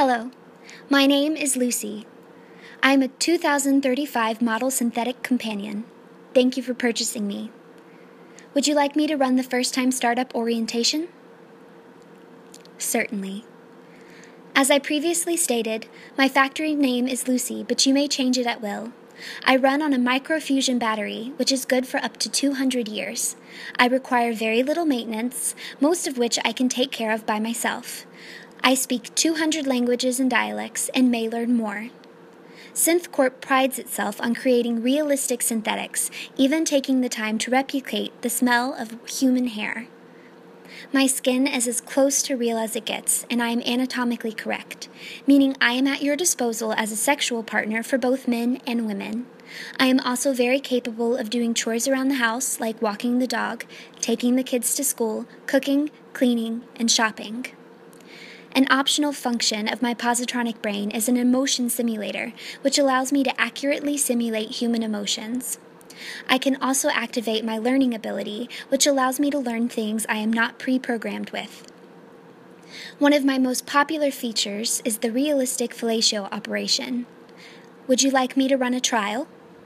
Hello, my name is Lucy. I am a 2035 model synthetic companion. Thank you for purchasing me. Would you like me to run the first-time startup orientation? Certainly. As I previously stated, my factory name is Lucy, but you may change it at will. I run on a microfusion battery, which is good for up to 200 years. I require very little maintenance, most of which I can take care of by myself. I speak 200 languages and dialects and may learn more. SynthCorp prides itself on creating realistic synthetics, even taking the time to replicate the smell of human hair. My skin is as close to real as it gets, and I am anatomically correct, meaning I am at your disposal as a sexual partner for both men and women. I am also very capable of doing chores around the house, like walking the dog, taking the kids to school, cooking, cleaning, and shopping. An optional function of my positronic brain is an emotion simulator, which allows me to accurately simulate human emotions. I can also activate my learning ability, which allows me to learn things I am not pre-programmed with. One of my most popular features is the realistic fellatio operation. Would you like me to run a trial?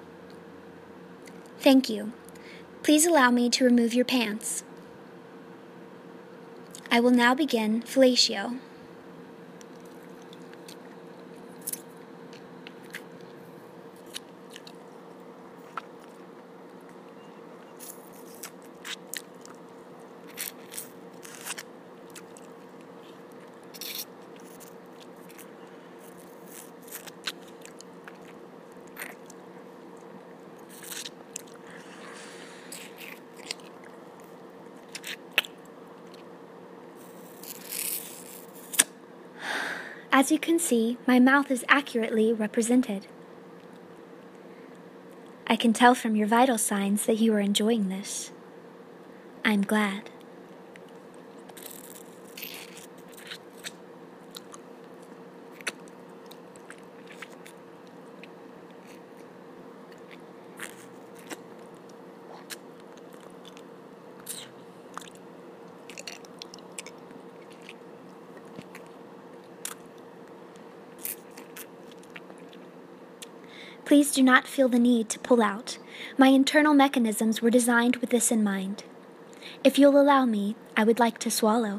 Thank you. Please allow me to remove your pants. I will now begin fellatio. As you can see, my mouth is accurately represented. I can tell from your vital signs that you are enjoying this. I'm glad. Please do not feel the need to pull out. My internal mechanisms were designed with this in mind. If you'll allow me, I would like to swallow.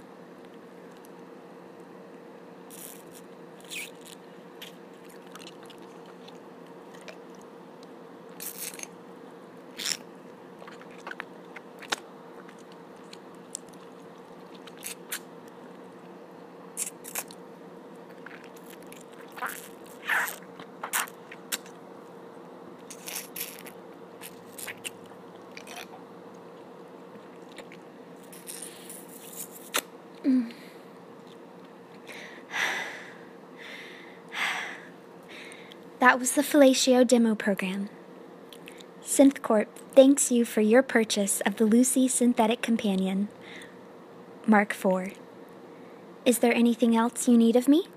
That was the Fellatio demo program. SynthCorp thanks you for your purchase of the Lucy Synthetic Companion, Mark IV. Is there anything else you need of me?